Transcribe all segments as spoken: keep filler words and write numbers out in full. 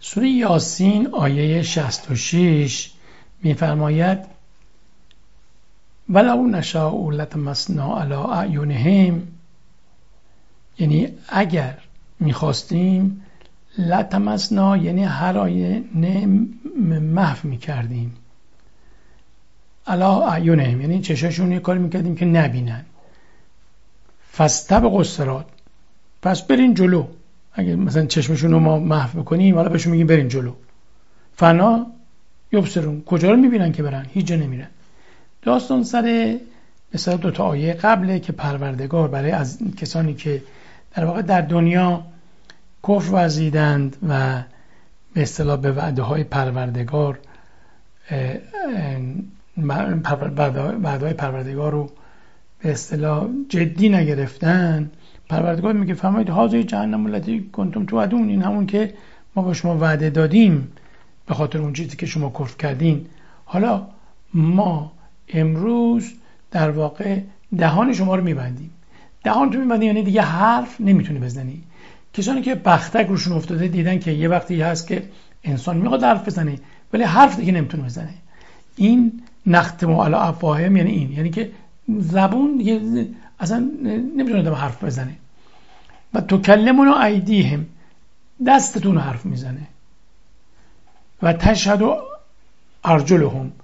سوره یاسین آیه شصت و شش می‌فرماید ولو نشاء لطمسنا علی اعینهم، یعنی اگر میخواستیم لطمسنا یعنی هر آینه محو میکردیم، علی اعینهم یعنی چشاشون یه کاری میکردیم که نبینن، فاستبقوا الصراط پس برین جلو. اگه مثلا چشمشون رو ما محو بکنیم حالا بهشون میگیم برین جلو، فنا یبصرون کجا رو میبینن که برن؟ هیچ جا نمیرن. داستان سر مثلا دو تا آیه قبله که پروردگار برای از کسانی که در واقع در دنیا کفر ورزیدند و به اصطلاح به وعده های پروردگار وعده های پروردگار رو به اصطلاح جدی نگرفتن، پروردگار میگه فرمایید هذه جهنم التي کنتم توعدون، این همون که ما به شما وعده دادیم به خاطر اون چیزی که شما کفر کردین، حالا ما امروز در واقع دهان شما رو میبندیم. دهان تو میبندیم یعنی دیگه حرف نمیتونی بزنی. کسانی که بختک روشون افتاده دیدن که یه وقتی هست که انسان میخواد حرف بزنه ولی حرف دیگه نمیتونه بزنه. این نختم علی افواههم یعنی این، یعنی که زبون دیگه اصلا نمیتونه آدم حرف بزنه. و تکلمنا ایدیهم دستتون حرف میزنه. و تشهد ارجلهم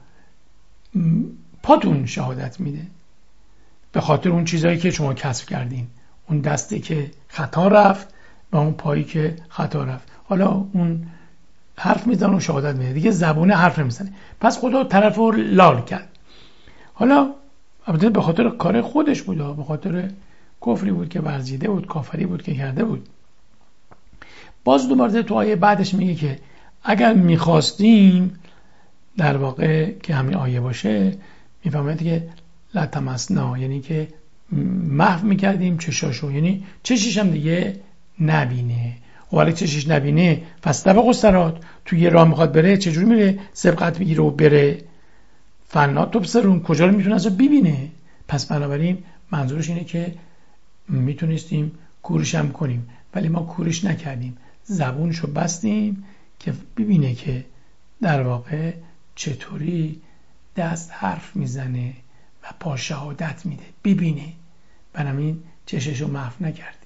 پاتون شهادت میده به خاطر اون چیزایی که شما کسب کردین، اون دستی که خطا رفت و اون پایی که خطا رفت، حالا اون حرف میزنه و شهادت میده، دیگه زبونه حرف نمیزنه. پس خدا طرف رو لال کرد. حالا البته به خاطر کار خودش بود، به خاطر کفری بود که ورزیده بود، کافری بود که کرده بود. باز دوباره تو آیه بعدش میگه که اگر میخواستیم، در واقع که همین آیه باشه، میفهمید که لطمسنا یعنی که محو میکردیم چشاشو، یعنی چشیش هم دیگه نبینه. ولی چشیش نبینه فاستبقوا الصراط، توی یه راه میخواد بره چجوری میره؟ سبقت بگیره و بره. فنا تبصرون کجا رو میتونه اصلا ببینه؟ پس بنابراین منظورش اینه که میتونستیم کورش هم کنیم ولی ما کورش نکردیم، زبونشو بستیم که ببینه که در واقع چطوری دست حرف میزنه و پا شهادت میده، ببینه. بنابراین چششو محو نکرد.